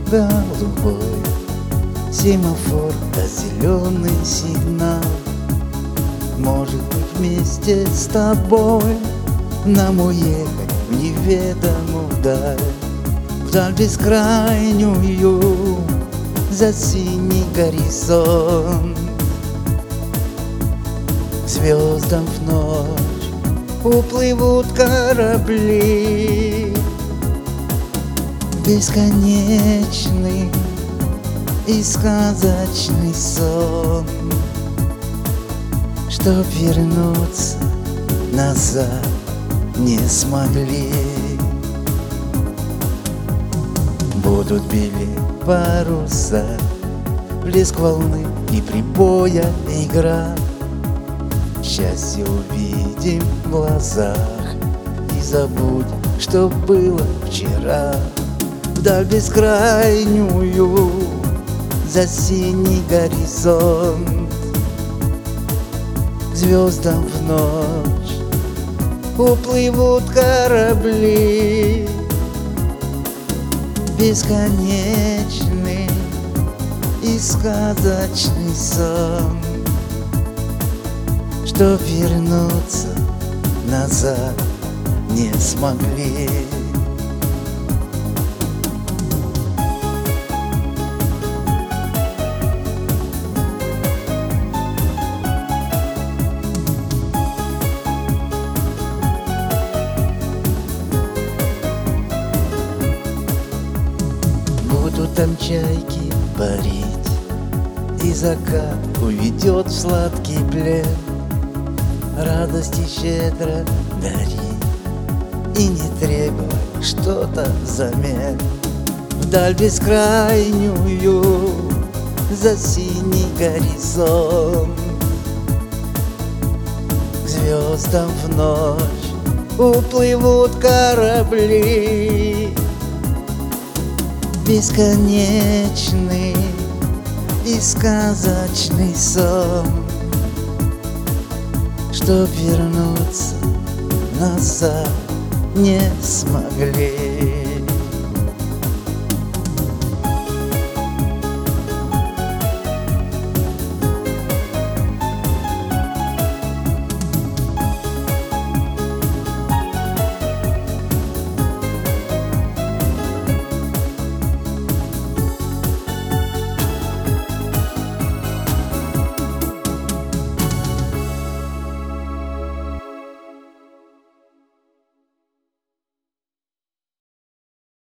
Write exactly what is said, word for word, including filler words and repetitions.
голубой семафор, да зеленый сигнал. Может быть, вместе с тобой нам уехать в неведомую даль, вдаль бескрайнюю, за синий горизонт. К звездам в ночь уплывут корабли, бесконечный и сказочный сон, чтоб вернуться назад не смогли. Будут белеть паруса, плеск волны и прибоя игра. Счастье увидим в глазах и забудем, что было вчера. Вдаль бескрайнюю, за синий горизонт. К звездам в ночь уплывут корабли, бесконечный и сказочный сон, чтоб вернуться назад не смогли. Будут там чайки парить, и закат уведет в сладкий плен. Радости щедро дари и не требуй что-то взамен. Вдаль бескрайнюю, за синий горизонт. К звездам в ночь уплывут корабли, бесконечный и сказочный сон, чтоб вернуться назад не смогли.